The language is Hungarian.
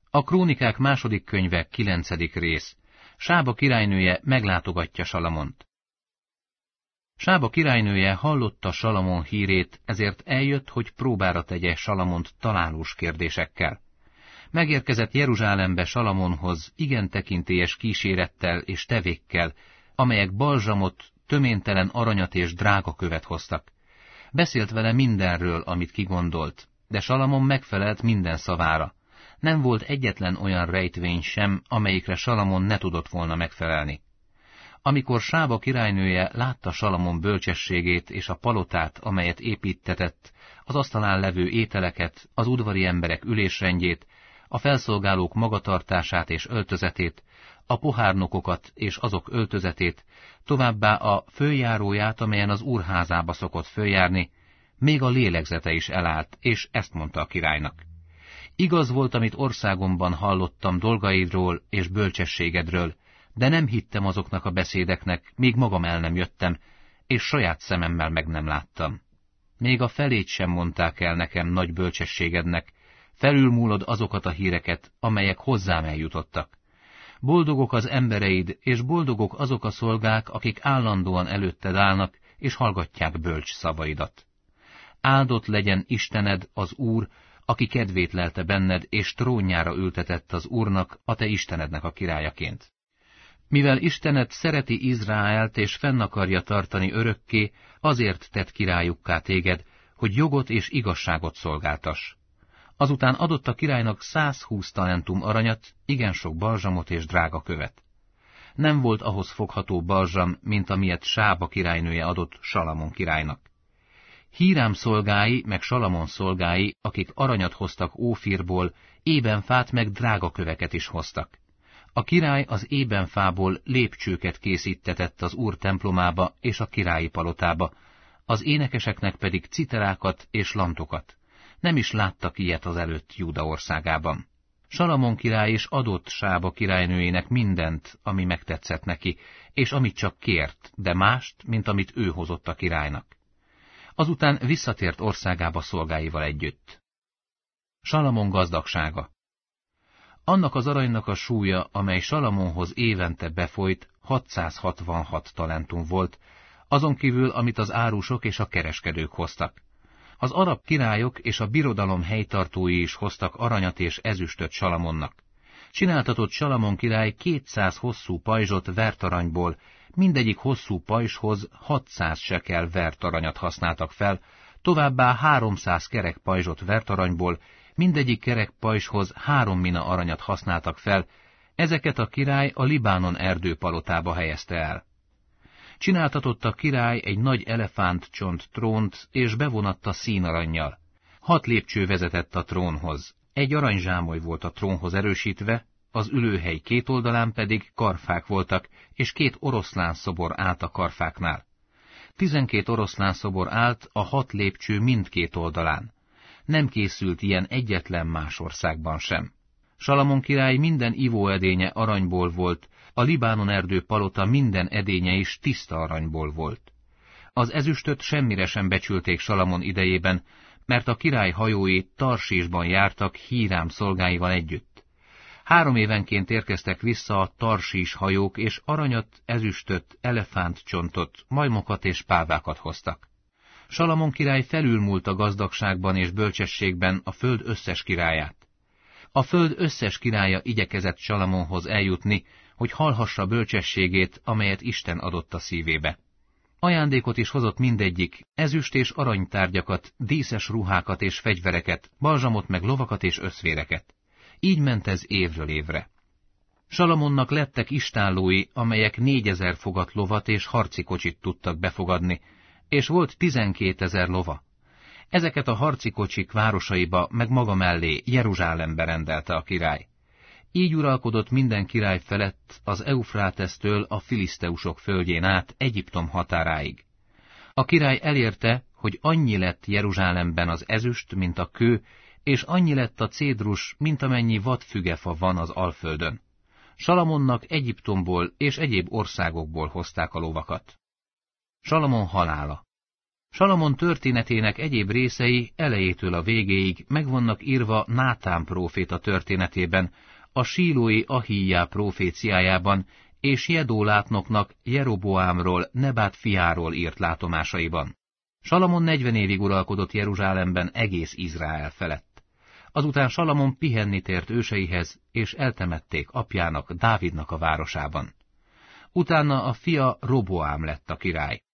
A Krónikák második könyve 9. rész. Sába királynője meglátogatja Salamont. Sába királynője hallotta Salamon hírét, ezért eljött, hogy próbára tegye Salamont találós kérdésekkel. Megérkezett Jeruzsálembe Salamonhoz igen tekintélyes kísérettel és tevékkel, amelyek balzsamot, töméntelen aranyat és drágakövet hoztak. Beszélt vele mindenről, amit kigondolt, de Salamon megfelelt minden szavára. Nem volt egyetlen olyan rejtvény sem, amelyikre Salamon ne tudott volna megfelelni. Amikor Sába királynője látta Salamon bölcsességét és a palotát, amelyet építtetett, az asztalán levő ételeket, az udvari emberek ülésrendjét, a felszolgálók magatartását és öltözetét, a pohárnokokat és azok öltözetét, továbbá a följáróját, amelyen az úrházába szokott följárni, még a lélegzete is elállt, és ezt mondta a királynak. Igaz volt, amit országomban hallottam dolgaidról és bölcsességedről, de nem hittem azoknak a beszédeknek, míg magam el nem jöttem, és saját szememmel meg nem láttam. Még a felét sem mondták el nekem nagy bölcsességednek, felülmúlod azokat a híreket, amelyek hozzám eljutottak. Boldogok az embereid, és boldogok azok a szolgák, akik állandóan előtted állnak, és hallgatják bölcs szavaidat. Áldott legyen Istened, az Úr, aki kedvét lelte benned, és trónjára ültetett az Úrnak, a te Istenednek a királyaként. Mivel Istened szereti Izraelt, és fenn akarja tartani örökké, azért tett királyukká téged, hogy jogot és igazságot szolgáltass. Azután adott a királynak 120 talentum aranyat, igen sok balzsamot és drága követ. Nem volt ahhoz fogható balzsam, mint amilyet Sába királynője adott Salamon királynak. Hírám szolgái, meg Salamon szolgái, akik aranyat hoztak Ófirból, ébenfát meg drága köveket is hoztak. A király az ébenfából lépcsőket készítetett az Úr templomába és a királyi palotába, az énekeseknek pedig citerákat és lantokat. Nem is láttak ilyet az előtt Júda országában. Salamon király is adott Sába királynőjének mindent, ami megtetszett neki, és amit csak kért, de mást, mint amit ő hozott a királynak. Azután visszatért országába szolgáival együtt. Salamon gazdagsága. Annak az aranynak a súlya, amely Salamonhoz évente befolyt, 666 talentum volt, azon kívül, amit az árusok és a kereskedők hoztak. Az arab királyok és a birodalom helytartói is hoztak aranyat és ezüstöt Salamonnak. Csináltatott Salamon király 200 hosszú pajzsot vertaranyból, mindegyik hosszú pajzshoz 600 sekel vertaranyat használtak fel, továbbá 300 kerek pajzsot vertaranyból, mindegyik kerek pajzshoz 3 mina aranyat használtak fel, ezeket a király a Libánon erdőpalotába helyezte el. Csináltatott a király egy nagy elefántcsont trónt, és bevonatta színarannyal. 6 lépcső vezetett a trónhoz. Egy aranyzsámoly volt a trónhoz erősítve, az ülőhely két oldalán pedig karfák voltak, és 2 oroszlán szobor állt a karfáknál. 12 oroszlán szobor állt a 6 lépcső mindkét oldalán. Nem készült ilyen egyetlen más országban sem. Salamon király minden ivóedénye aranyból volt, a Libánon erdő palota minden edénye is tiszta aranyból volt. Az ezüstöt semmire sem becsülték Salamon idejében, mert a király hajói Tarsésban jártak Hírám szolgáival együtt. 3 évenként érkeztek vissza a Tarsís hajók, és aranyat, ezüstöt, elefántcsontot, majmokat és pálvákat hoztak. Salamon király felülmúlt a gazdagságban és bölcsességben a föld összes királyát. A föld összes királya igyekezett Salamonhoz eljutni, hogy hallhassa bölcsességét, amelyet Isten adott a szívébe. Ajándékot is hozott mindegyik, ezüst és aranytárgyakat, díszes ruhákat és fegyvereket, balzsamot meg lovakat és összvéreket. Így ment ez évről évre. Salamonnak lettek istállói, amelyek 4000 fogat lovat és harci kocsit tudtak befogadni, és volt 12 000 lova. Ezeket a harci kocsik városaiba meg maga mellé Jeruzsálembe rendelte a király. Így uralkodott minden király felett az Eufrátesztől a filiszteusok földjén át Egyiptom határáig. A király elérte, hogy annyi lett Jeruzsálemben az ezüst, mint a kő, és annyi lett a cédrus, mint amennyi vadfügefa van az Alföldön. Salamonnak Egyiptomból és egyéb országokból hozták a lovakat. Salamon halála. Salamon történetének egyéb részei elejétől a végéig meg vannak írva Nátán próféta történetében, a sílói Ahíjá proféciájában és Jedó látnoknak Jeroboámról, Nebát fiáról írt látomásaiban. Salamon 40 évig uralkodott Jeruzsálemben egész Izrael felett. Azután Salamon pihenni tért őseihez, és eltemették apjának, Dávidnak a városában. Utána a fia Roboám lett a király.